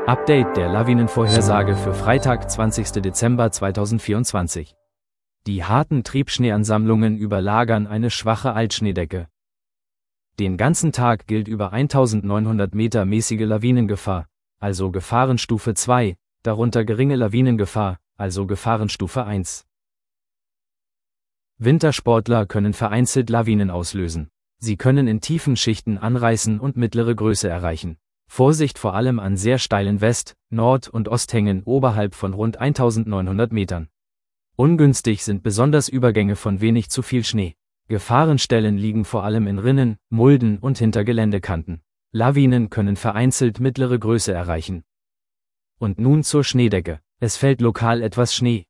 Update der Lawinenvorhersage für Freitag, 20. Dezember 2024. Die harten Triebschneeansammlungen überlagern eine schwache Altschneedecke. Den ganzen Tag gilt über 1900 Meter mäßige Lawinengefahr, also Gefahrenstufe 2, darunter geringe Lawinengefahr, also Gefahrenstufe 1. Wintersportler können vereinzelt Lawinen auslösen. Sie können in tiefen Schichten anreißen und mittlere Größe erreichen. Vorsicht vor allem an sehr steilen West-, Nord- und Osthängen oberhalb von rund 1900 Metern. Ungünstig sind besonders Übergänge von wenig zu viel Schnee. Gefahrenstellen liegen vor allem in Rinnen, Mulden und hinter Geländekanten. Lawinen können vereinzelt mittlere Größe erreichen. Und nun zur Schneedecke. Es fällt lokal etwas Schnee.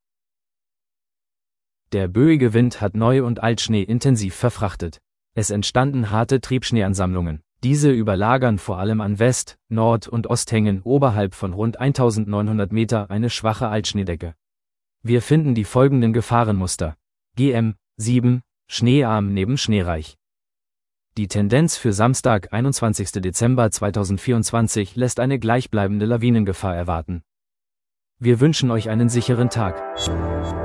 Der böige Wind hat Neu- und Altschnee intensiv verfrachtet. Es entstanden harte Triebschneeansammlungen. Diese überlagern vor allem an West-, Nord- und Osthängen oberhalb von rund 1900 Meter eine schwache Altschneedecke. Wir finden die folgenden Gefahrenmuster. GM 7, Schneearm neben Schneereich. Die Tendenz für Samstag, 21. Dezember 2024 lässt eine gleichbleibende Lawinengefahr erwarten. Wir wünschen euch einen sicheren Tag.